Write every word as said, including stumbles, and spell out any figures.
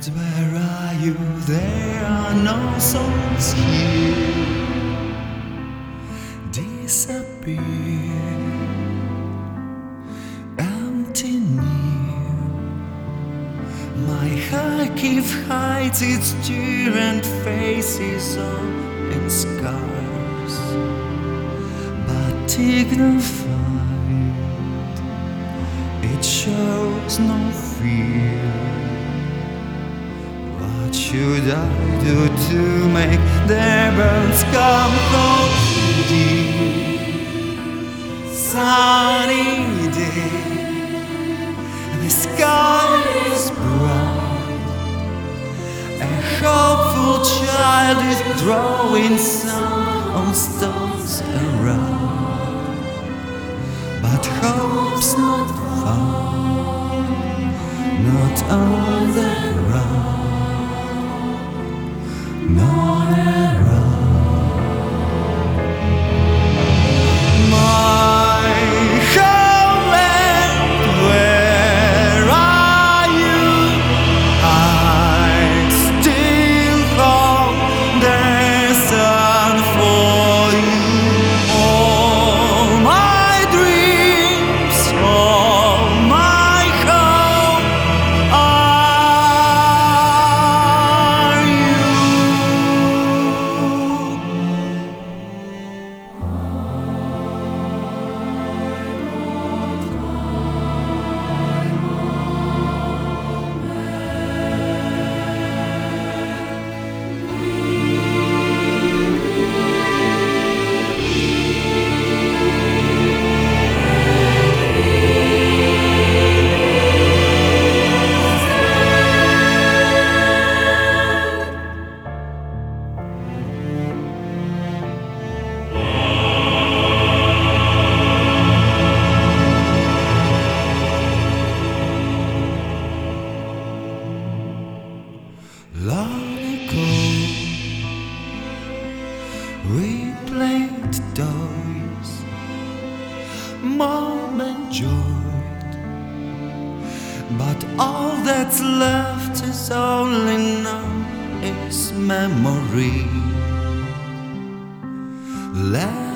But where are you? There are no souls here. Disappear, empty near. My Kharkiv hides its tyrant faces all in scars, but dignified, it shows no fear. What should I do to make their bones come home? Sunny day, the sky is bright. A hopeful child is drawing some on stones around, but hope's not found, not on the ground, not around. Long ago, we played toys, Mom enjoyed, but all that's left is only now is memory. Let